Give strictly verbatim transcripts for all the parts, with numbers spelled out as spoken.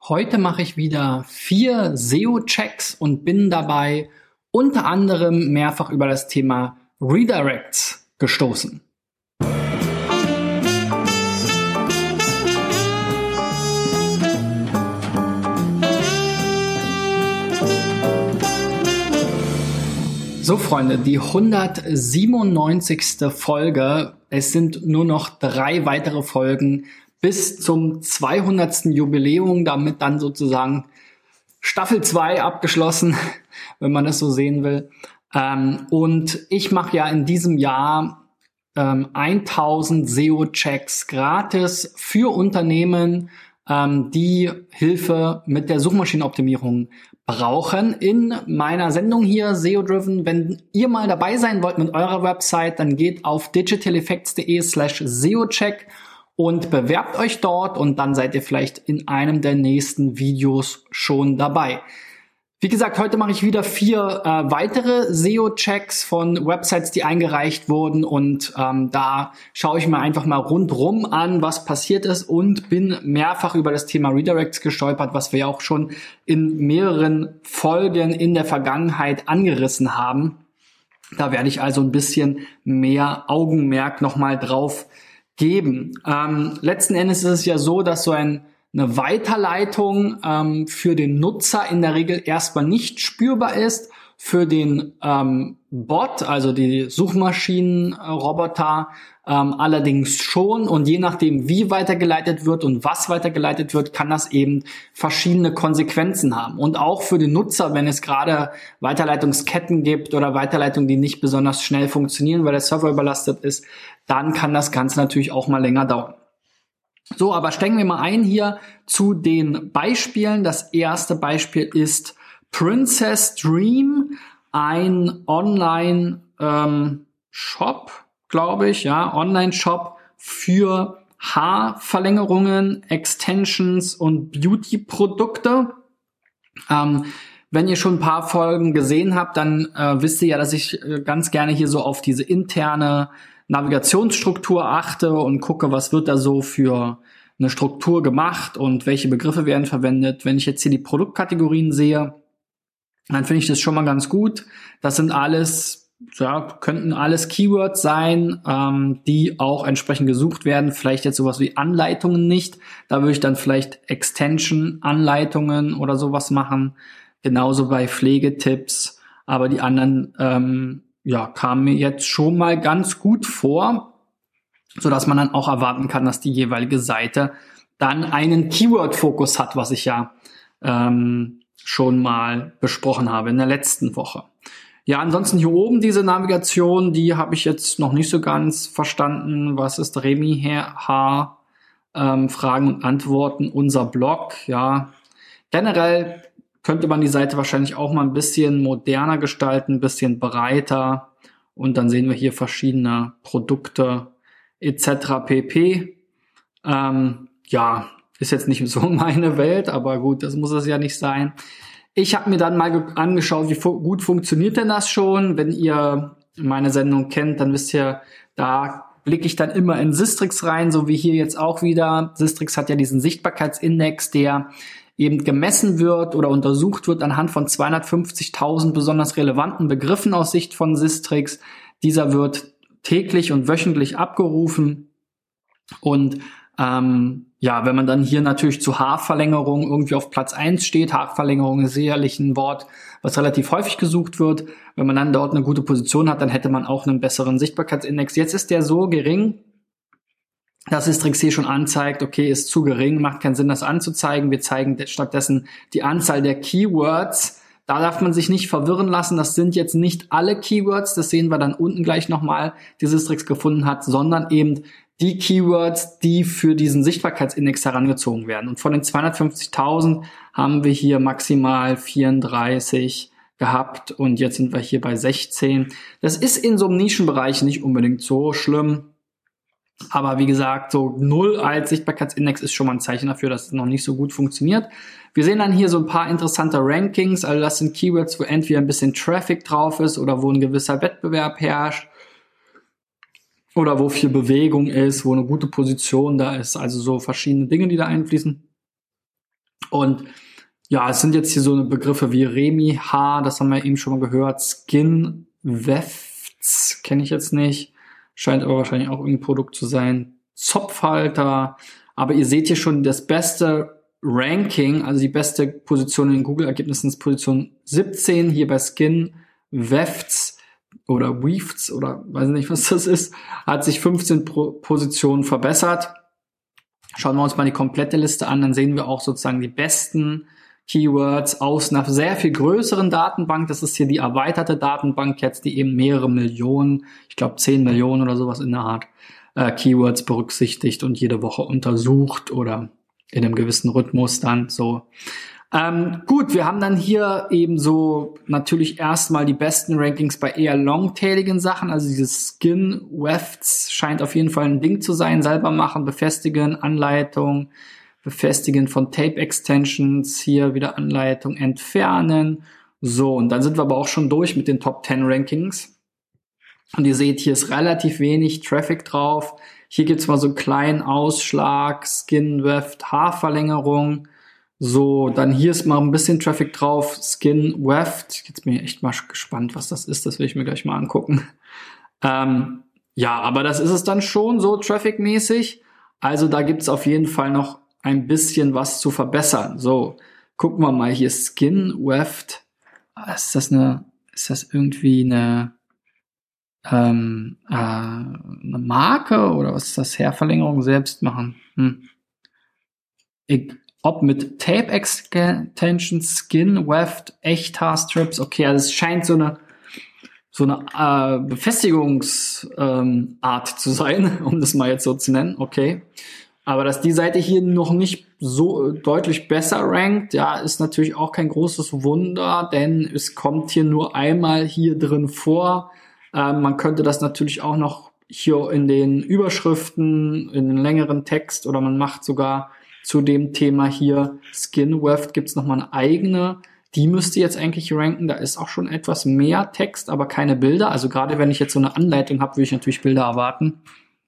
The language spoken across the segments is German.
Heute mache ich wieder vier S E O-Checks und bin dabei unter anderem mehrfach über das Thema Redirects gestoßen. So Freunde, die hundertsiebenundneunzigste Folge. Es sind nur noch drei weitere Folgen bis zum zweihundertsten Jubiläum, damit dann sozusagen Staffel zwei abgeschlossen, wenn man das so sehen will. Ähm, und ich mache ja in diesem Jahr ähm, tausend S E O-Checks gratis für Unternehmen, ähm, die Hilfe mit der Suchmaschinenoptimierung brauchen. In meiner Sendung hier S E O-Driven, wenn ihr mal dabei sein wollt mit eurer Website, dann geht auf digitaleffects.de slash SEO-Check und bewerbt euch dort und dann seid ihr vielleicht in einem der nächsten Videos schon dabei. Wie gesagt, heute mache ich wieder vier äh, weitere S E O-Checks von Websites, die eingereicht wurden und ähm, da schaue ich mir einfach mal rundrum an, was passiert ist und bin mehrfach über das Thema Redirects gestolpert, was wir ja auch schon in mehreren Folgen in der Vergangenheit angerissen haben. Da werde ich also ein bisschen mehr Augenmerk nochmal drauf geben. Ähm, letzten Endes ist es ja so, dass so ein, eine Weiterleitung ähm, für den Nutzer in der Regel erstmal nicht spürbar ist, für den ähm, Bot, also die Suchmaschinenroboter, ähm, allerdings schon. Und je nachdem, wie weitergeleitet wird und was weitergeleitet wird, kann das eben verschiedene Konsequenzen haben. Und auch für den Nutzer, wenn es gerade Weiterleitungsketten gibt oder Weiterleitungen, die nicht besonders schnell funktionieren, weil der Server überlastet ist, dann kann das Ganze natürlich auch mal länger dauern. So, aber steigen wir mal ein hier zu den Beispielen. Das erste Beispiel ist Princess Dream, ein Online-Shop, ähm, glaube ich, ja, Online-Shop für Haarverlängerungen, Extensions und Beauty-Produkte. Ähm, wenn ihr schon ein paar Folgen gesehen habt, dann äh, wisst ihr ja, dass ich äh, ganz gerne hier so auf diese interne Navigationsstruktur achte und gucke, was wird da so für eine Struktur gemacht und welche Begriffe werden verwendet. Wenn ich jetzt hier die Produktkategorien sehe, dann finde ich das schon mal ganz gut. Das sind alles, ja, könnten alles Keywords sein, ähm, die auch entsprechend gesucht werden. Vielleicht jetzt sowas wie Anleitungen nicht. Da würde ich dann vielleicht Extension-Anleitungen oder sowas machen. Genauso bei Pflegetipps. Aber die anderen, ähm, ja, kamen mir jetzt schon mal ganz gut vor, so dass man dann auch erwarten kann, dass die jeweilige Seite dann einen Keyword-Fokus hat, was ich ja ähm, schon mal besprochen habe in der letzten Woche. Ja, ansonsten hier oben diese Navigation, die habe ich jetzt noch nicht so ganz verstanden. Was ist Remi H? Ähm, Fragen und Antworten, unser Blog. Ja, generell könnte man die Seite wahrscheinlich auch mal ein bisschen moderner gestalten, ein bisschen breiter. Und dann sehen wir hier verschiedene Produkte et cetera pp. Ähm, ja, ist jetzt nicht so meine Welt, aber gut, das muss es ja nicht sein. Ich habe mir dann mal ge- angeschaut, wie fu- gut funktioniert denn das schon. Wenn ihr meine Sendung kennt, dann wisst ihr, da blicke ich dann immer in Sistrix rein, so wie hier jetzt auch wieder. Sistrix hat ja diesen Sichtbarkeitsindex, der eben gemessen wird oder untersucht wird anhand von zweihundertfünfzigtausend besonders relevanten Begriffen aus Sicht von Sistrix. Dieser wird täglich und wöchentlich abgerufen. Und ähm, ja, wenn man dann hier natürlich zu Haarverlängerung irgendwie auf Platz eins steht, Haarverlängerung ist sicherlich ein Wort, was relativ häufig gesucht wird. Wenn man dann dort eine gute Position hat, dann hätte man auch einen besseren Sichtbarkeitsindex. Jetzt ist der so gering, dass Sistrix hier schon anzeigt, okay, ist zu gering, macht keinen Sinn, das anzuzeigen. Wir zeigen stattdessen die Anzahl der Keywords. Da darf man sich nicht verwirren lassen. Das sind jetzt nicht alle Keywords, das sehen wir dann unten gleich nochmal, die Sistrix gefunden hat, sondern eben die Keywords, die für diesen Sichtbarkeitsindex herangezogen werden. Und von den zweihundertfünfzigtausend haben wir hier maximal vierunddreißig gehabt und jetzt sind wir hier bei sechzehn. Das ist in so einem Nischenbereich nicht unbedingt so schlimm. Aber wie gesagt, so null als Sichtbarkeitsindex ist schon mal ein Zeichen dafür, dass es noch nicht so gut funktioniert. Wir sehen dann hier so ein paar interessante Rankings. Also das sind Keywords, wo entweder ein bisschen Traffic drauf ist oder wo ein gewisser Wettbewerb herrscht. Oder wo viel Bewegung ist, wo eine gute Position da ist. Also so verschiedene Dinge, die da einfließen. Und ja, es sind jetzt hier so eine Begriffe wie Remi-Haar, das haben wir eben schon mal gehört, Skin, Wefts, kenne ich jetzt nicht, scheint aber wahrscheinlich auch irgendein Produkt zu sein, Zopfhalter, aber ihr seht hier schon das beste Ranking, also die beste Position in den Google-Ergebnissen ist Position siebzehn, hier bei Skin, Wefts oder Weefts oder weiß nicht, was das ist, hat sich fünfzehn Pro- Positionen verbessert. Schauen wir uns mal die komplette Liste an, dann sehen wir auch sozusagen die besten Keywords aus einer sehr viel größeren Datenbank. Das ist hier die erweiterte Datenbank jetzt, die eben mehrere Millionen, ich glaube zehn Millionen oder sowas in der Art, äh, Keywords berücksichtigt und jede Woche untersucht oder in einem gewissen Rhythmus dann so. Ähm, gut, wir haben dann hier eben so natürlich erstmal die besten Rankings bei eher longtailigen Sachen, also dieses Skin, Wefts scheint auf jeden Fall ein Ding zu sein, selber machen, befestigen, Anleitung, Befestigen von Tape-Extensions, hier wieder Anleitung, entfernen. So, und dann sind wir aber auch schon durch mit den Top zehn Rankings. Und ihr seht, hier ist relativ wenig Traffic drauf. Hier gibt's mal so einen kleinen Ausschlag, Skin, Weft, Haarverlängerung. So, dann hier ist mal ein bisschen Traffic drauf, Skin, Weft. Jetzt bin ich echt mal gespannt, was das ist. Das will ich mir gleich mal angucken. Ähm, ja, aber das ist es dann schon so Traffic-mäßig. Also da gibt's auf jeden Fall noch ein bisschen was zu verbessern. So, gucken wir mal hier Skin, Weft. Ist das eine, ist das irgendwie eine, ähm, äh, eine Marke oder was ist das? Haarverlängerung selbst machen? Hm. Ich, ob mit Tape Extensions, Skin, Weft, Echthaarstrips, okay, also es scheint so eine so eine äh, Befestigungsart ähm, zu sein, um das mal jetzt so zu nennen, okay. Aber dass die Seite hier noch nicht so deutlich besser rankt, ja, ist natürlich auch kein großes Wunder, denn es kommt hier nur einmal hier drin vor. Ähm, man könnte das natürlich auch noch hier in den Überschriften, in den längeren Text oder man macht sogar zu dem Thema hier Skin Weft gibt's nochmal eine eigene. Die müsste jetzt eigentlich ranken. Da ist auch schon etwas mehr Text, aber keine Bilder. Also gerade wenn ich jetzt so eine Anleitung habe, würde ich natürlich Bilder erwarten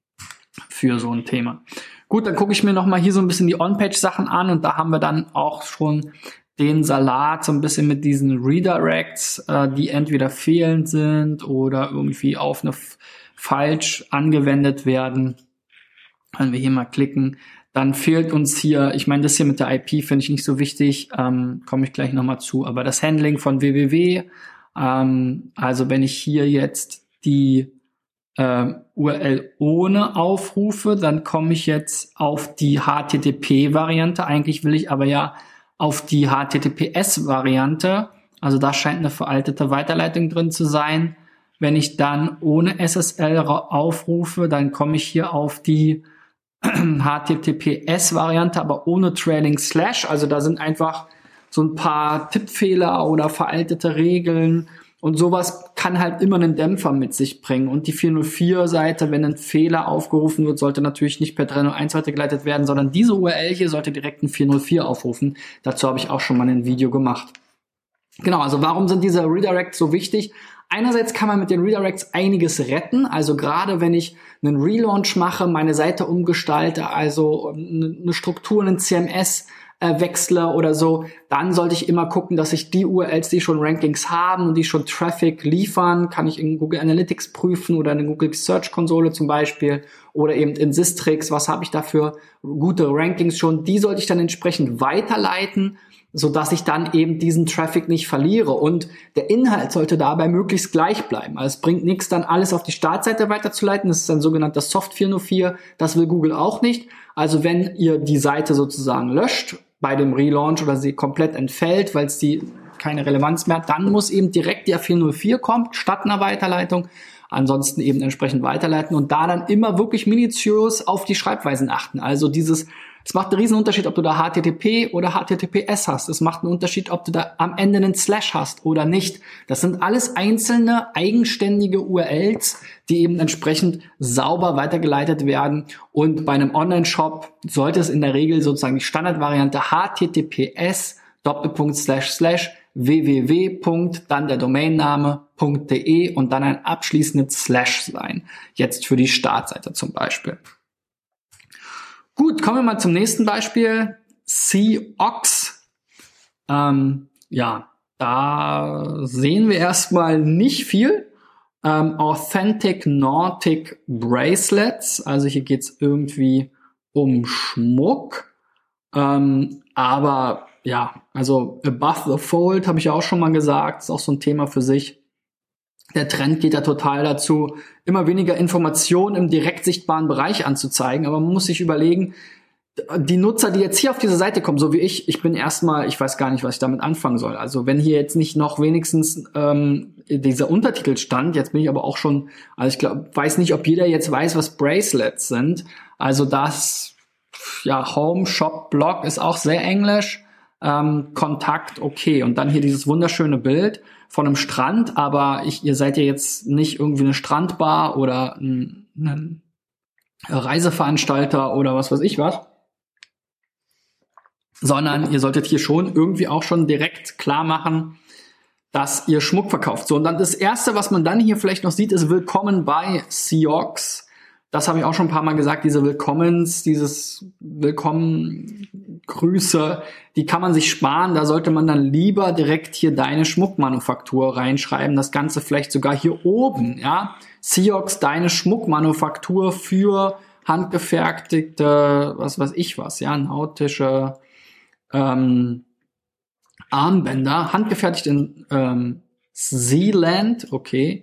für so ein Thema. Gut, dann gucke ich mir nochmal hier so ein bisschen die On-Page-Sachen an und da haben wir dann auch schon den Salat so ein bisschen mit diesen Redirects, äh, die entweder fehlend sind oder irgendwie auf eine f- falsch angewendet werden. Wenn wir hier mal klicken, dann fehlt uns hier, ich meine, das hier mit der I P finde ich nicht so wichtig, ähm, komme ich gleich nochmal zu, aber das Handling von www, ähm, also wenn ich hier jetzt die äh, U R L ohne aufrufe, dann komme ich jetzt auf die H T T P-Variante. Eigentlich will ich aber ja auf die H T T P S-Variante. Also da scheint eine veraltete Weiterleitung drin zu sein. Wenn ich dann ohne S S L aufrufe, dann komme ich hier auf die H T T P S-Variante, aber ohne Trailing Slash. Also da sind einfach so ein paar Tippfehler oder veraltete Regeln. Und sowas kann halt immer einen Dämpfer mit sich bringen. Und die vierhundertvier-Seite, wenn ein Fehler aufgerufen wird, sollte natürlich nicht per dreihunderteins weitergeleitet werden, sondern diese U R L hier sollte direkt ein vierhundertvier aufrufen. Dazu habe ich auch schon mal ein Video gemacht. Genau, also warum sind diese Redirects so wichtig? Einerseits kann man mit den Redirects einiges retten. Also gerade wenn ich einen Relaunch mache, meine Seite umgestalte, also eine Struktur, einen C M S äh, wechsle oder so, dann sollte ich immer gucken, dass ich die U R Ls, die schon Rankings haben und die schon Traffic liefern, kann ich in Google Analytics prüfen oder in der Google Search Konsole zum Beispiel oder eben in Sistrix, was habe ich da für gute Rankings schon, die sollte ich dann entsprechend weiterleiten, so dass ich dann eben diesen Traffic nicht verliere und der Inhalt sollte dabei möglichst gleich bleiben. Also es bringt nichts, dann alles auf die Startseite weiterzuleiten, das ist ein sogenannter Soft vierhundertvier, das will Google auch nicht. Also wenn ihr die Seite sozusagen löscht bei dem Relaunch oder sie komplett entfällt, weil es die keine Relevanz mehr hat, dann muss eben direkt die vierhundertvier kommen, statt einer Weiterleitung. Ansonsten eben entsprechend weiterleiten und da dann immer wirklich minutiös auf die Schreibweisen achten. Also dieses, es macht einen riesen Unterschied, ob du da H T T P oder H T T P S hast. Es macht einen Unterschied, ob du da am Ende einen Slash hast oder nicht. Das sind alles einzelne, eigenständige U R Ls, die eben entsprechend sauber weitergeleitet werden. Und bei einem Online-Shop sollte es in der Regel sozusagen die Standardvariante H T T P S Doppelpunkt Slash Slash www. dann der Domainname .de und dann ein abschließendes Slash sein. Jetzt für die Startseite zum Beispiel. Gut, kommen wir mal zum nächsten Beispiel. C O X Ähm, ja, da sehen wir erstmal nicht viel. Ähm, Authentic Nautic Bracelets, also hier geht's irgendwie um Schmuck. Ähm, aber ja, also Above the Fold habe ich ja auch schon mal gesagt, ist auch so ein Thema für sich. Der Trend geht ja total dazu, immer weniger Informationen im direkt sichtbaren Bereich anzuzeigen. Aber man muss sich überlegen, die Nutzer, die jetzt hier auf diese Seite kommen, so wie ich, ich bin erstmal, ich weiß gar nicht, was ich damit anfangen soll. Also wenn hier jetzt nicht noch wenigstens ähm, dieser Untertitel stand, jetzt bin ich aber auch schon, also ich glaube, weiß nicht, ob jeder jetzt weiß, was Bracelets sind. Also das, ja, Home, Shop, Blog ist auch sehr englisch. Ähm, Kontakt, okay. Und dann hier dieses wunderschöne Bild von einem Strand, aber ich, ihr seid ja jetzt nicht irgendwie eine Strandbar oder ein, ein Reiseveranstalter oder was weiß ich was, sondern ihr solltet hier schon irgendwie auch schon direkt klar machen, dass ihr Schmuck verkauft. So, und dann das Erste, was man dann hier vielleicht noch sieht, ist Willkommen bei Siox. Das habe ich auch schon ein paar Mal gesagt, diese Willkommens, dieses Willkommen, Grüße, die kann man sich sparen. Da sollte man dann lieber direkt hier deine Schmuckmanufaktur reinschreiben. Das Ganze vielleicht sogar hier oben, ja. Siox, deine Schmuckmanufaktur für handgefertigte, was weiß ich was, ja, nautische ähm, Armbänder, handgefertigt in ähm, Sealand, okay.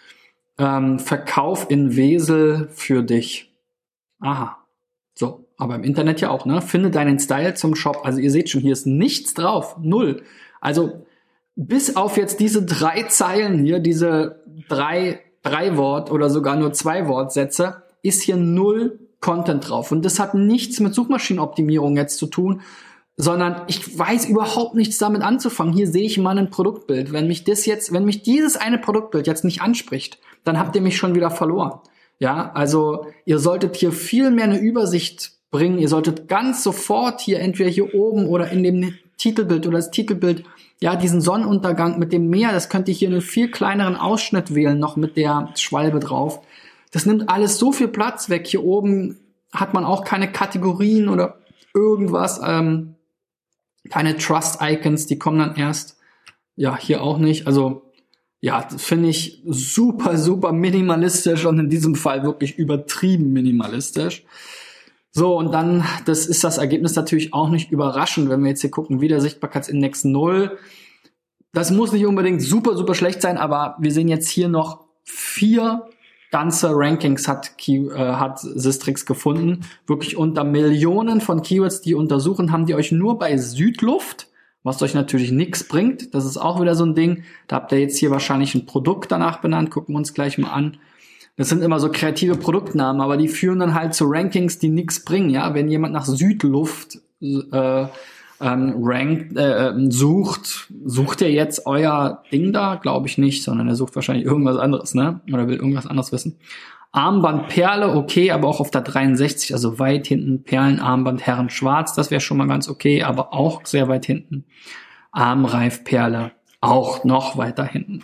Ähm, Verkauf in Wesel für dich. Aha. So, aber im Internet ja auch, ne? Finde deinen Style zum Shop. Also ihr seht schon, hier ist nichts drauf. Null. Also bis auf jetzt diese drei Zeilen hier, diese drei, drei Wort oder sogar nur zwei Wortsätze, ist hier null Content drauf. Und das hat nichts mit Suchmaschinenoptimierung jetzt zu tun, sondern ich weiß überhaupt nichts damit anzufangen. Hier sehe ich mal ein Produktbild. Wenn mich das jetzt, wenn mich dieses eine Produktbild jetzt nicht anspricht, dann habt ihr mich schon wieder verloren. Ja, also ihr solltet hier viel mehr eine Übersicht bringen. Ihr solltet ganz sofort hier entweder hier oben oder in dem Titelbild oder das Titelbild, ja, diesen Sonnenuntergang mit dem Meer, das könnt ihr hier einen viel kleineren Ausschnitt wählen, noch mit der Schwalbe drauf. Das nimmt alles so viel Platz weg. Hier oben hat man auch keine Kategorien oder irgendwas, ähm, keine Trust-Icons, die kommen dann erst, ja, hier auch nicht. Also, ja, das finde ich super, super minimalistisch und in diesem Fall wirklich übertrieben minimalistisch. So, und dann, das ist das Ergebnis natürlich auch nicht überraschend, wenn wir jetzt hier gucken, wieder Sichtbarkeitsindex null. Das muss nicht unbedingt super, super schlecht sein, aber wir sehen jetzt hier noch vier ganze Rankings hat, Key, äh, hat Sistrix gefunden. Wirklich unter Millionen von Keywords, die untersuchen, haben die euch nur bei Südluft, was euch natürlich nichts bringt. Das ist auch wieder so ein Ding. Da habt ihr jetzt hier wahrscheinlich ein Produkt danach benannt. Gucken wir uns gleich mal an. Das sind immer so kreative Produktnamen, aber die führen dann halt zu Rankings, die nichts bringen. Ja, wenn jemand nach Südluft äh, ähm, rankt, äh, sucht, sucht er jetzt euer Ding da? Glaube ich nicht, sondern er sucht wahrscheinlich irgendwas anderes, ne? Oder will irgendwas anderes wissen. Armband Perle, okay, aber auch auf der dreiundsechzig, also weit hinten. Perlenarmband Herren Schwarz, das wäre schon mal ganz okay, aber auch sehr weit hinten. Armreif Perle, auch noch weiter hinten.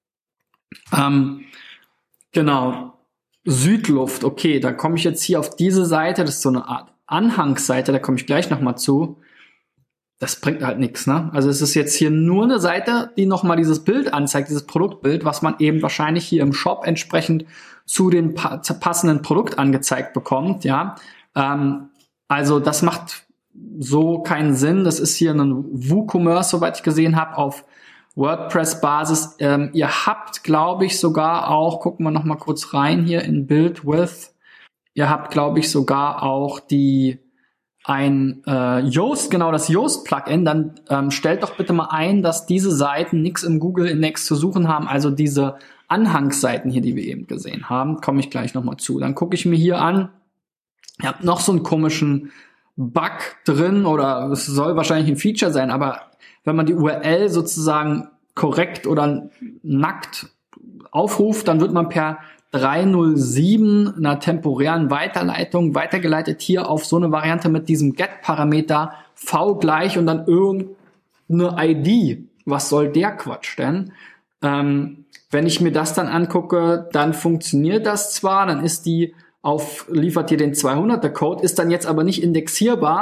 Ähm, genau. Südluft, okay, da komme ich jetzt hier auf diese Seite, das ist so eine Art Anhangsseite, da komme ich gleich nochmal zu. Das bringt halt nichts, ne? Also es ist jetzt hier nur eine Seite, die nochmal dieses Bild anzeigt, dieses Produktbild, was man eben wahrscheinlich hier im Shop entsprechend zu den pa- passenden Produkt angezeigt bekommt, ja. Ähm, also das macht so keinen Sinn. Das ist hier ein WooCommerce, soweit ich gesehen habe, auf WordPress-Basis. Ähm, ihr habt, glaube ich, sogar auch, gucken wir nochmal kurz rein hier in Build With, ihr habt, glaube ich, sogar auch die ein äh, Yoast, genau das Yoast-Plugin, dann ähm, stellt doch bitte mal ein, dass diese Seiten nichts im Google-Index zu suchen haben, also diese Anhangsseiten hier, die wir eben gesehen haben, komme ich gleich nochmal zu. Dann gucke ich mir hier an, ihr habt noch so einen komischen Bug drin, oder es soll wahrscheinlich ein Feature sein, aber wenn man die U R L sozusagen korrekt oder nackt aufruft, dann wird man per drei null sieben einer temporären Weiterleitung weitergeleitet hier auf so eine Variante mit diesem Get-Parameter v gleich und dann irgendeine I D. Was soll der Quatsch denn? Ähm, wenn ich mir das dann angucke, dann funktioniert das zwar, dann ist die auf, liefert hier den zweihunderter Code, ist dann jetzt aber nicht indexierbar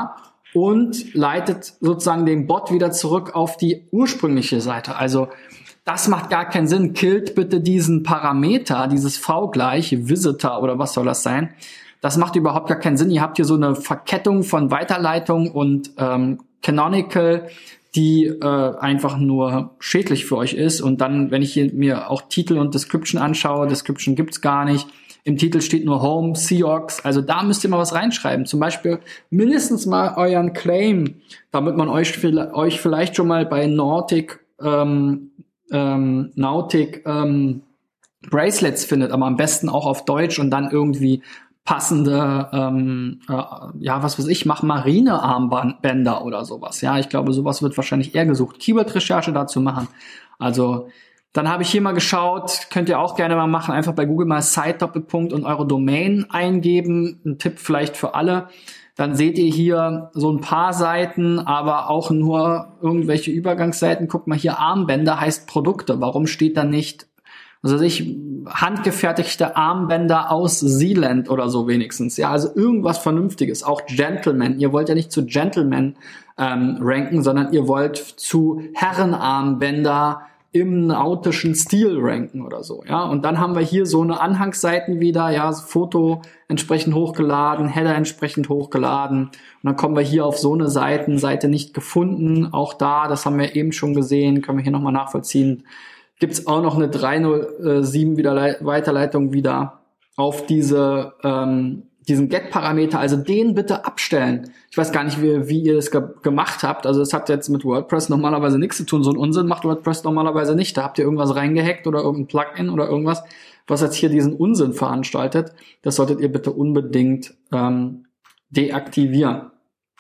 und leitet sozusagen den Bot wieder zurück auf die ursprüngliche Seite. Also das macht gar keinen Sinn. Killt bitte diesen Parameter, dieses V gleich, Visitor oder was soll das sein? Das macht überhaupt gar keinen Sinn. Ihr habt hier so eine Verkettung von Weiterleitung und ähm, Canonical, die äh, einfach nur schädlich für euch ist. Und dann, wenn ich hier mir auch Titel und Description anschaue, Description gibt's gar nicht. Im Titel steht nur Home, Seahawks. Also da müsst ihr mal was reinschreiben. Zum Beispiel mindestens mal euren Claim, damit man euch, euch vielleicht schon mal bei Nautic, ähm, ähm, Nautic ähm, Bracelets findet, aber am besten auch auf Deutsch und dann irgendwie passende, ähm, äh, ja, was weiß ich, mach Marinearmbänder oder sowas. Ja, ich glaube, sowas wird wahrscheinlich eher gesucht. Keyword-Recherche dazu machen. Also dann habe ich hier mal geschaut, könnt ihr auch gerne mal machen, einfach bei Google mal Site-Doppelpunkt und eure Domain eingeben. Ein Tipp vielleicht für alle. Dann seht ihr hier so ein paar Seiten, aber auch nur irgendwelche Übergangsseiten. Guckt mal hier, Armbänder heißt Produkte. Warum steht da nicht, also ich handgefertigte Armbänder aus Zealand oder so wenigstens? Ja, also irgendwas Vernünftiges. Auch Gentleman. Ihr wollt ja nicht zu Gentleman ähm, ranken, sondern ihr wollt zu Herrenarmbänder im nautischen Stil ranken oder so, ja. Und dann haben wir hier so eine Anhangsseiten wieder, ja, Foto entsprechend hochgeladen, Header entsprechend hochgeladen. Und dann kommen wir hier auf so eine Seiten, Seite nicht gefunden. Auch da, das haben wir eben schon gesehen, können wir hier nochmal nachvollziehen. Gibt's auch noch eine drei null sieben wieder Weiterleitung wieder auf diese ähm, diesen Get-Parameter, also den bitte abstellen. Ich weiß gar nicht, wie, wie ihr das ge- gemacht habt. Also das hat jetzt mit WordPress normalerweise nichts zu tun. So ein Unsinn macht WordPress normalerweise nicht. Da habt ihr irgendwas reingehackt oder irgendein Plugin oder irgendwas, was jetzt hier diesen Unsinn veranstaltet. Das solltet ihr bitte unbedingt ähm, deaktivieren.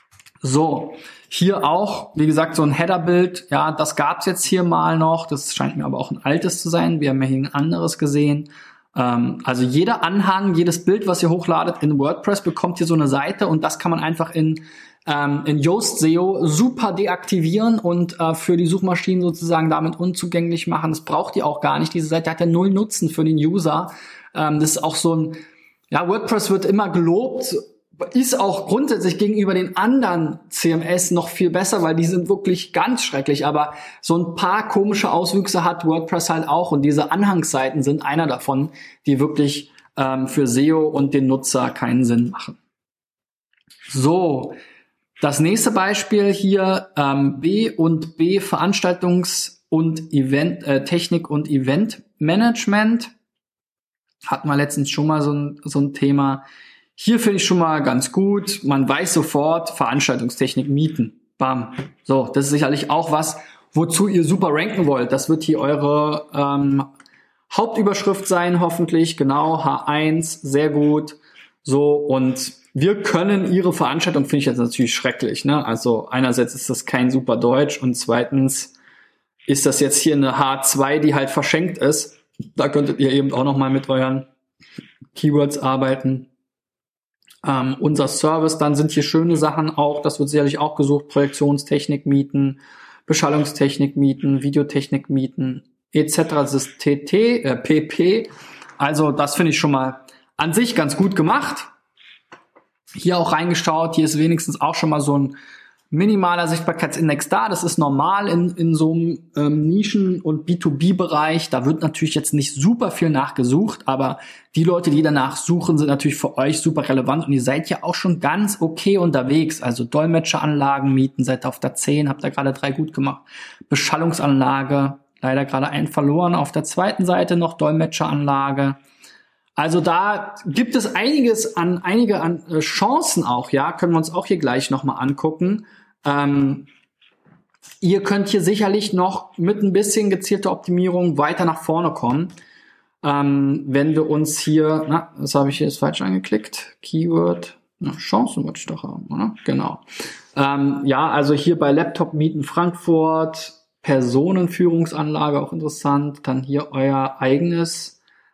So, hier auch, wie gesagt, so ein Header-Bild. Ja, das gab's jetzt hier mal noch. Das scheint mir aber auch ein altes zu sein. Wir haben ja hier ein anderes gesehen. Also jeder Anhang, jedes Bild, was ihr hochladet in WordPress, bekommt hier so eine Seite und das kann man einfach in ähm, in Yoast S E O super deaktivieren und äh, für die Suchmaschinen sozusagen damit unzugänglich machen. Das braucht ihr auch gar nicht. Diese Seite hat ja null Nutzen für den User. Ähm, das ist auch so ein, ja, WordPress wird immer gelobt, ist auch grundsätzlich gegenüber den anderen C M S noch viel besser, weil die sind wirklich ganz schrecklich. Aber so ein paar komische Auswüchse hat WordPress halt auch. Und diese Anhangsseiten sind einer davon, die wirklich ähm, für S E O und den Nutzer keinen Sinn machen. So, das nächste Beispiel hier, ähm, B und B Veranstaltungs- und Event, äh, Technik und Eventmanagement. Hatten wir letztens schon mal so ein, so ein Thema. Hier finde ich schon mal ganz gut. Man weiß sofort, Veranstaltungstechnik mieten. Bam. So, das ist sicherlich auch was, wozu ihr super ranken wollt. Das wird hier eure ähm, Hauptüberschrift sein, hoffentlich. Genau, H eins, sehr gut. So, und wir können ihre Veranstaltung, finde ich jetzt natürlich schrecklich. Ne? Also einerseits ist das kein super Deutsch und zweitens ist das jetzt hier eine H zwei, die halt verschenkt ist. Da könntet ihr eben auch noch mal mit euren Keywords arbeiten. Ähm, unser Service, dann sind hier schöne Sachen auch, das wird sicherlich auch gesucht, Projektionstechnik mieten, Beschallungstechnik mieten, Videotechnik mieten, et cetera. Das ist T T, äh, P P. Also das finde ich schon mal an sich ganz gut gemacht. Hier auch reingeschaut, hier ist wenigstens auch schon mal so ein minimaler Sichtbarkeitsindex da. Das ist normal in, in so einem ähm, Nischen- und B zwei B-Bereich. Da wird natürlich jetzt nicht super viel nachgesucht, aber die Leute, die danach suchen, sind natürlich für euch super relevant und ihr seid ja auch schon ganz okay unterwegs. Also Dolmetscheranlagen mieten, seid ihr auf der zehn, habt ihr gerade drei gut gemacht. Beschallungsanlage, leider gerade einen verloren. Auf der zweiten Seite noch Dolmetscheranlage. Also da gibt es einiges an, einige an äh, Chancen auch, ja, können wir uns auch hier gleich nochmal angucken. Ähm, ihr könnt hier sicherlich noch mit ein bisschen gezielter Optimierung weiter nach vorne kommen. Ähm, wenn wir uns hier, na, das habe ich jetzt falsch angeklickt, Keyword, na, Chancen wollte ich doch haben, oder? Genau. Ähm, ja, also hier bei Laptop mieten Frankfurt, Personenführungsanlage, auch interessant, dann hier euer eigenes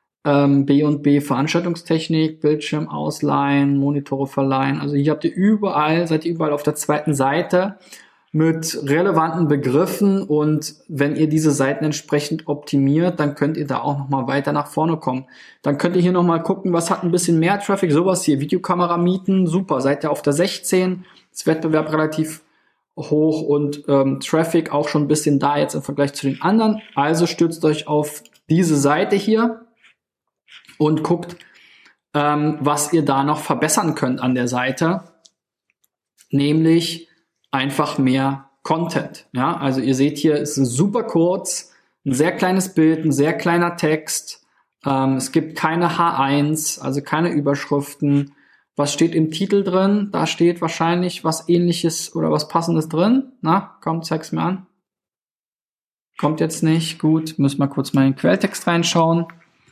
B und B Veranstaltungstechnik, Bildschirm ausleihen, Monitore verleihen. Also hier habt ihr überall, seid ihr überall auf der zweiten Seite mit relevanten Begriffen, und wenn ihr diese Seiten entsprechend optimiert, dann könnt ihr da auch nochmal weiter nach vorne kommen. Dann könnt ihr hier nochmal gucken, was hat ein bisschen mehr Traffic, sowas hier, Videokamera mieten, super, seid ihr auf der sechzehn, das Wettbewerb relativ hoch und ähm, Traffic auch schon ein bisschen da jetzt im Vergleich zu den anderen. Also stürzt euch auf diese Seite hier und guckt, ähm, was ihr da noch verbessern könnt an der Seite, nämlich einfach mehr Content. Ja, also ihr seht hier, es ist super kurz, ein sehr kleines Bild, ein sehr kleiner Text. Ähm, es gibt keine H eins, also keine Überschriften. Was steht im Titel drin? Da steht wahrscheinlich was Ähnliches oder was Passendes drin. Na, komm, zeig's mir an. Kommt jetzt nicht. Gut, müssen wir kurz mal in den Quelltext reinschauen.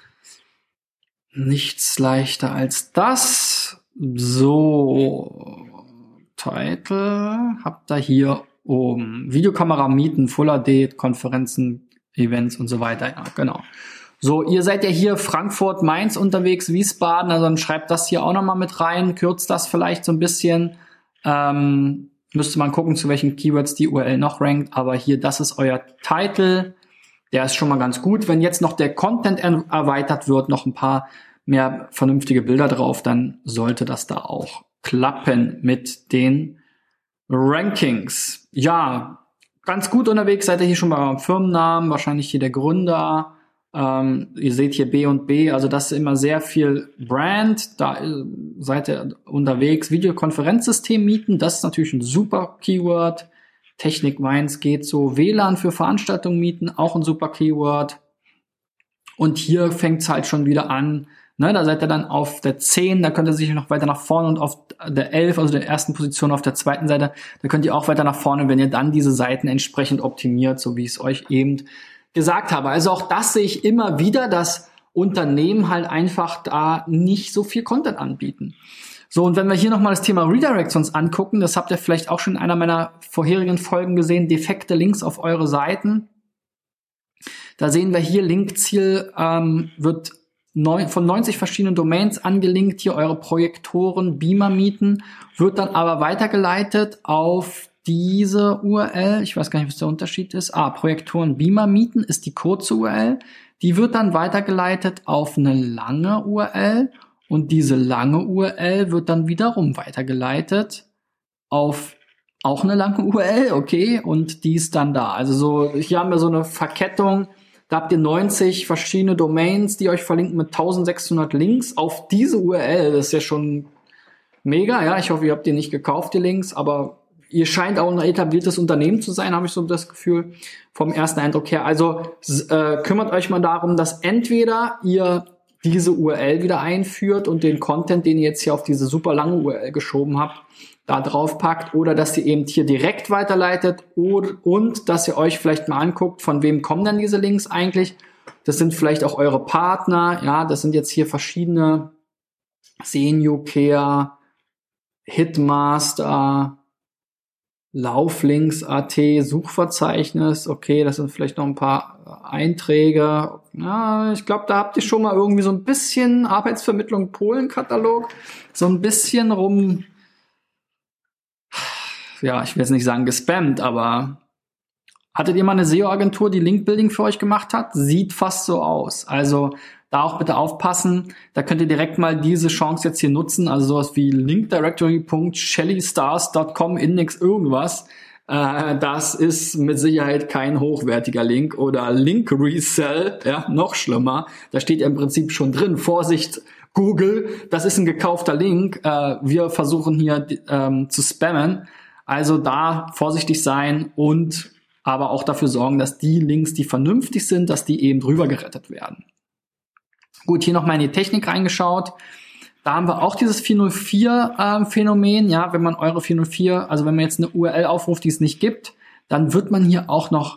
Nichts leichter als das. So, Title habt ihr hier oben. Videokamera mieten, Full H D, Konferenzen, Events und so weiter. Ja, genau. So, ihr seid ja hier Frankfurt, Mainz unterwegs, Wiesbaden, also dann schreibt das hier auch nochmal mit rein, kürzt das vielleicht so ein bisschen. Ähm, müsste man gucken, zu welchen Keywords die U R L noch rankt, aber hier, das ist euer Title. Der ist schon mal ganz gut. Wenn jetzt noch der Content er- erweitert wird, noch ein paar mehr vernünftige Bilder drauf, dann sollte das da auch klappen mit den Rankings. Ja, ganz gut unterwegs seid ihr hier schon bei eurem Firmennamen, wahrscheinlich hier der Gründer. Ähm, ihr seht hier B und B, also das ist immer sehr viel Brand. Da äh, seid ihr unterwegs. Videokonferenzsystem mieten, das ist natürlich ein super Keyword. Technik meins geht so. W L A N für Veranstaltungen mieten, auch ein super Keyword. Und hier fängt es halt schon wieder an. Ne, da seid ihr dann auf der zehn, da könnt ihr sicher noch weiter nach vorne, und auf der elf, also der ersten Position auf der zweiten Seite, da könnt ihr auch weiter nach vorne, wenn ihr dann diese Seiten entsprechend optimiert, so wie ich es euch eben gesagt habe. Also auch das sehe ich immer wieder, dass Unternehmen halt einfach da nicht so viel Content anbieten. So, und wenn wir hier nochmal das Thema Redirects uns angucken, das habt ihr vielleicht auch schon in einer meiner vorherigen Folgen gesehen, defekte Links auf eure Seiten. Da sehen wir hier, Linkziel ähm, wird neun, von neunzig verschiedenen Domains angelinkt, hier eure Projektoren, Beamer mieten, wird dann aber weitergeleitet auf diese U R L, ich weiß gar nicht, was der Unterschied ist. Ah, Projektoren Beamer mieten ist die kurze U R L. Die wird dann weitergeleitet auf eine lange U R L, und diese lange U R L wird dann wiederum weitergeleitet auf auch eine lange U R L, okay, und die ist dann da. Also so, hier haben wir so eine Verkettung, da habt ihr neunzig verschiedene Domains, die euch verlinken mit eintausendsechshundert Links auf diese U R L. Das ist ja schon mega, ja. Ich hoffe, ihr habt die nicht gekauft, die Links, aber ihr scheint auch ein etabliertes Unternehmen zu sein, habe ich so das Gefühl, vom ersten Eindruck her. Also äh, kümmert euch mal darum, dass entweder ihr diese U R L wieder einführt und den Content, den ihr jetzt hier auf diese super lange U R L geschoben habt, da drauf packt, oder dass ihr eben hier direkt weiterleitet, und, und dass ihr euch vielleicht mal anguckt, von wem kommen denn diese Links eigentlich. Das sind vielleicht auch eure Partner, ja, das sind jetzt hier verschiedene Senior-Care, Hitmaster, Lauflinks Punkt A T, Suchverzeichnis, okay, das sind vielleicht noch ein paar Einträge. Ja, ich glaube, da habt ihr schon mal irgendwie so ein bisschen Arbeitsvermittlung Polen-Katalog, so ein bisschen rum, ja, ich will jetzt nicht sagen gespammt, aber hattet ihr mal eine S E O-Agentur, die Link-Building für euch gemacht hat? Sieht fast so aus. Also da auch bitte aufpassen. Da könnt ihr direkt mal diese Chance jetzt hier nutzen. Also sowas wie linkdirectory punkt shellystars punkt com Index irgendwas. Äh, das ist mit Sicherheit kein hochwertiger Link. Oder Link Resell, ja, noch schlimmer. Da steht ja im Prinzip schon drin, Vorsicht, Google, das ist ein gekaufter Link. Äh, wir versuchen hier ähm, zu spammen. Also da vorsichtig sein und aber auch dafür sorgen, dass die Links, die vernünftig sind, dass die eben drüber gerettet werden. Gut, hier noch mal in die Technik reingeschaut. Da haben wir auch dieses vierhundertvier-Phänomen. Ähm, ja, wenn man eure vierhundertvier, also wenn man jetzt eine U R L aufruft, die es nicht gibt, dann wird man hier auch noch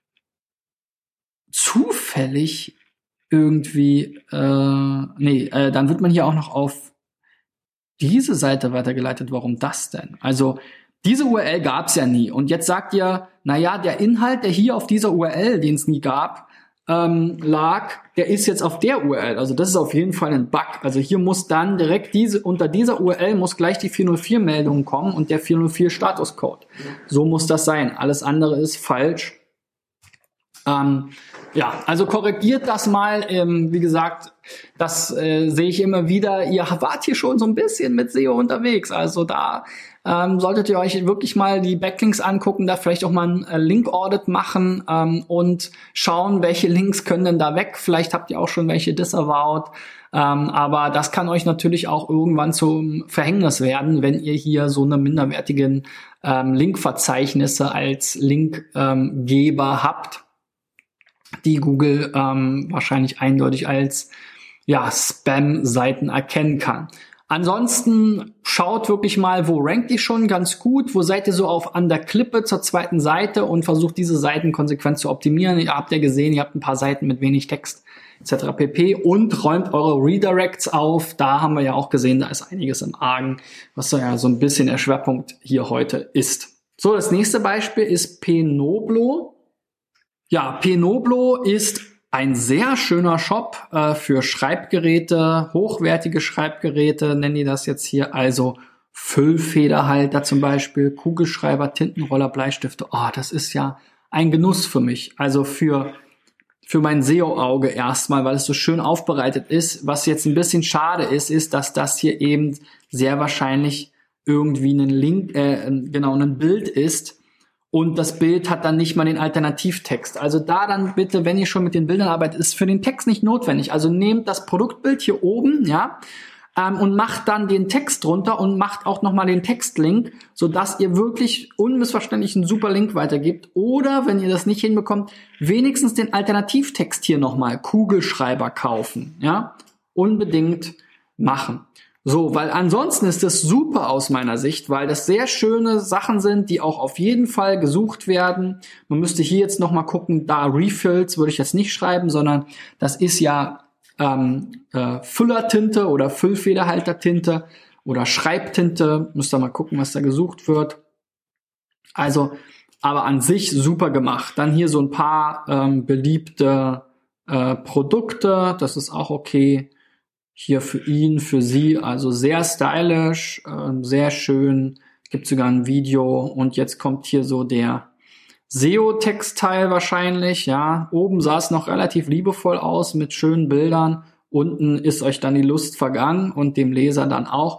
zufällig irgendwie, äh, nee, äh, dann wird man hier auch noch auf diese Seite weitergeleitet. Warum das denn? Also diese U R L gab es ja nie. Und jetzt sagt ihr, na ja, der Inhalt, der hier auf dieser U R L, den es nie gab, ähm, lag, der ist jetzt auf der U R L. Also das ist auf jeden Fall ein Bug. Also hier muss dann direkt diese, unter dieser U R L muss gleich die vier null vier Meldung kommen und der vier null vier Statuscode. So muss das sein. Alles andere ist falsch. Ähm, ja, also korrigiert das mal. Ähm, wie gesagt, das äh, sehe ich immer wieder. Ihr wart hier schon so ein bisschen mit S E O unterwegs. Also da ähm, solltet ihr euch wirklich mal die Backlinks angucken, da vielleicht auch mal ein äh, Link-Audit machen ähm, und schauen, welche Links können denn da weg. Vielleicht habt ihr auch schon welche disavowed. Ähm, aber das kann euch natürlich auch irgendwann zum Verhängnis werden, wenn ihr hier so eine minderwertigen ähm, Linkverzeichnisse als Linkgeber ähm, habt, die Google ähm, wahrscheinlich eindeutig als ja, Spam-Seiten erkennen kann. Ansonsten schaut wirklich mal, wo rankt ihr schon ganz gut, wo seid ihr so auf an der Klippe zur zweiten Seite und versucht diese Seiten konsequent zu optimieren. Ihr habt ja gesehen, ihr habt ein paar Seiten mit wenig Text et cetera pp. Und räumt eure Redirects auf. Da haben wir ja auch gesehen, da ist einiges im Argen, was ja so ein bisschen der Schwerpunkt hier heute ist. So, das nächste Beispiel ist Penoblo. Ja, Penoblo ist ein sehr schöner Shop äh, für Schreibgeräte, hochwertige Schreibgeräte, nennen die das jetzt hier, also Füllfederhalter zum Beispiel, Kugelschreiber, Tintenroller, Bleistifte. Oh, das ist ja ein Genuss für mich. Also für für mein S E O-Auge erstmal, weil es so schön aufbereitet ist. Was jetzt ein bisschen schade ist, ist, dass das hier eben sehr wahrscheinlich irgendwie ein Link, äh, genau, ein Bild ist. Und das Bild hat dann nicht mal den Alternativtext. Also da dann bitte, wenn ihr schon mit den Bildern arbeitet, ist für den Text nicht notwendig. Also nehmt das Produktbild hier oben, ja, ähm, und macht dann den Text drunter und macht auch nochmal den Textlink, sodass ihr wirklich unmissverständlich einen super Link weitergibt. Oder, wenn ihr das nicht hinbekommt, wenigstens den Alternativtext hier nochmal, Kugelschreiber kaufen, ja, unbedingt machen. So, weil ansonsten ist das super aus meiner Sicht, weil das sehr schöne Sachen sind, die auch auf jeden Fall gesucht werden. Man müsste hier jetzt noch mal gucken, da Refills würde ich jetzt nicht schreiben, sondern das ist ja ähm, äh, Füllertinte oder Füllfederhaltertinte oder Schreibtinte. Müsst ihr mal gucken, was da gesucht wird. Also, aber an sich super gemacht. Dann hier so ein paar ähm, beliebte äh, Produkte, das ist auch okay. Hier für ihn, für sie, also sehr stylisch, äh, sehr schön, gibt sogar ein Video und jetzt kommt hier so der S E O-Textteil wahrscheinlich, ja. Oben sah es noch relativ liebevoll aus mit schönen Bildern, unten ist euch dann die Lust vergangen und dem Leser dann auch.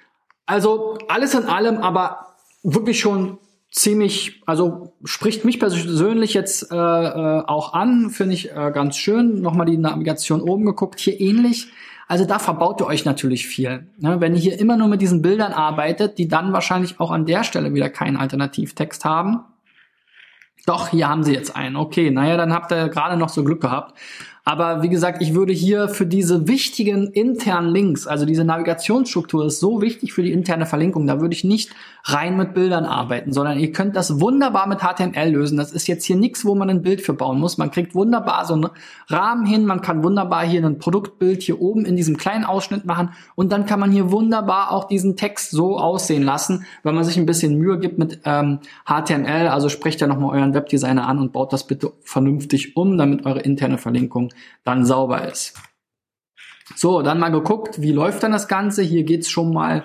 Also alles in allem, aber wirklich schon ziemlich, also spricht mich persönlich jetzt äh, äh, auch an, finde ich äh, ganz schön. Nochmal die Navigation oben geguckt, hier ähnlich. Also da verbaut ihr euch natürlich viel. Ne? Wenn ihr hier immer nur mit diesen Bildern arbeitet, die dann wahrscheinlich auch an der Stelle wieder keinen Alternativtext haben. Doch, hier haben sie jetzt einen. Okay, naja, dann habt ihr gerade noch so Glück gehabt. Aber wie gesagt, ich würde hier für diese wichtigen internen Links, also diese Navigationsstruktur ist so wichtig für die interne Verlinkung, da würde ich nicht rein mit Bildern arbeiten, sondern ihr könnt das wunderbar mit H T M L lösen. Das ist jetzt hier nichts, wo man ein Bild für bauen muss. Man kriegt wunderbar so einen Rahmen hin, man kann wunderbar hier ein Produktbild hier oben in diesem kleinen Ausschnitt machen und dann kann man hier wunderbar auch diesen Text so aussehen lassen, wenn man sich ein bisschen Mühe gibt mit ähm, H T M L. Also sprecht ja nochmal euren Webdesigner an und baut das bitte vernünftig um, damit eure interne Verlinkung dann sauber ist. So, dann mal geguckt, wie läuft dann das Ganze? Hier geht's schon mal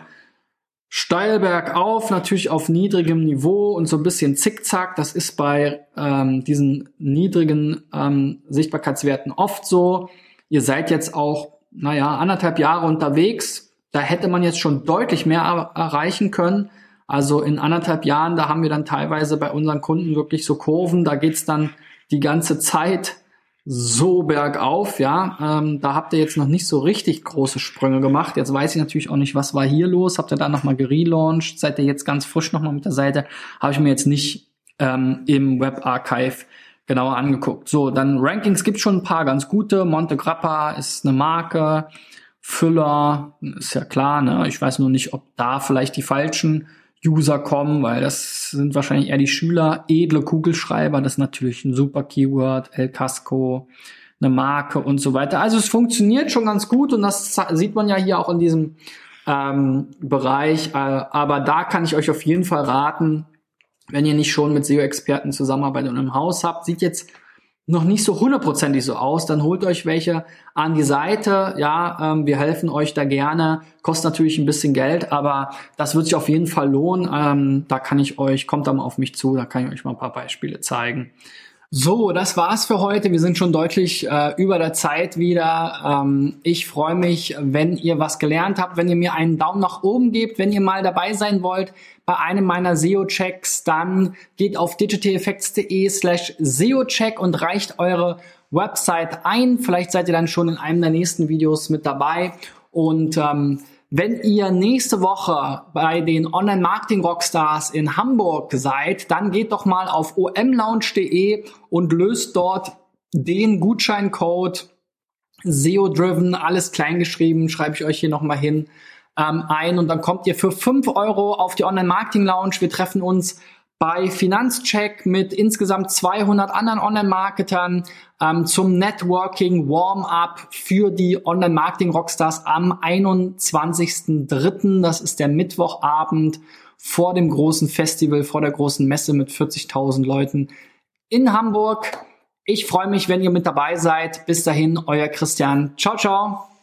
steil bergauf, natürlich auf niedrigem Niveau und so ein bisschen zickzack. Das ist bei ähm, diesen niedrigen ähm, Sichtbarkeitswerten oft so. Ihr seid jetzt auch, naja, anderthalb Jahre unterwegs. Da hätte man jetzt schon deutlich mehr er- erreichen können. Also in anderthalb Jahren, da haben wir dann teilweise bei unseren Kunden wirklich so Kurven. Da geht's dann die ganze Zeit so bergauf, ja, ähm, da habt ihr jetzt noch nicht so richtig große Sprünge gemacht. Jetzt weiß ich natürlich auch nicht, was war hier los. Habt ihr da nochmal gelauncht? Seid ihr jetzt ganz frisch nochmal mit der Seite? Habe ich mir jetzt nicht ähm, im Webarchive genauer angeguckt. So, dann Rankings gibt schon ein paar ganz gute. Monte Grappa ist eine Marke. Füller, ist ja klar, ne? Ich weiß nur nicht, ob da vielleicht die falschen User kommen, weil das sind wahrscheinlich eher die Schüler. Edle Kugelschreiber, das ist natürlich ein super Keyword. El Casco, eine Marke und so weiter. Also es funktioniert schon ganz gut und das sieht man ja hier auch in diesem ähm, Bereich. Äh, aber da kann ich euch auf jeden Fall raten, wenn ihr nicht schon mit S E O-Experten zusammenarbeitet und im Haus habt, sieht jetzt noch nicht so hundertprozentig so aus, dann holt euch welche an die Seite. Ja, ähm, wir helfen euch da gerne. Kostet natürlich ein bisschen Geld, aber das wird sich auf jeden Fall lohnen. Ähm, da kann ich euch, kommt da mal auf mich zu, da kann ich euch mal ein paar Beispiele zeigen. So, das war's für heute. Wir sind schon deutlich äh, über der Zeit wieder. Ähm, ich freue mich, wenn ihr was gelernt habt, wenn ihr mir einen Daumen nach oben gebt, wenn ihr mal dabei sein wollt bei einem meiner S E O-Checks, dann geht auf digitaleffects.de slash S E O-Check und reicht eure Website ein. Vielleicht seid ihr dann schon in einem der nächsten Videos mit dabei. Und ähm, wenn ihr nächste Woche bei den Online-Marketing-Rockstars in Hamburg seid, dann geht doch mal auf o m lounge punkt d e und löst dort den Gutscheincode S E O-Driven, alles kleingeschrieben, schreibe ich euch hier nochmal hin, ähm, ein. Und dann kommt ihr für fünf Euro auf die Online-Marketing-Lounge. Wir treffen uns bei Finanzcheck mit insgesamt zweihundert anderen Online-Marketern ähm, zum Networking Warm-Up für die Online-Marketing-Rockstars am einundzwanzigsten dritten Das ist der Mittwochabend vor dem großen Festival, vor der großen Messe mit vierzigtausend Leuten in Hamburg. Ich freue mich, wenn ihr mit dabei seid. Bis dahin, euer Christian. Ciao, ciao.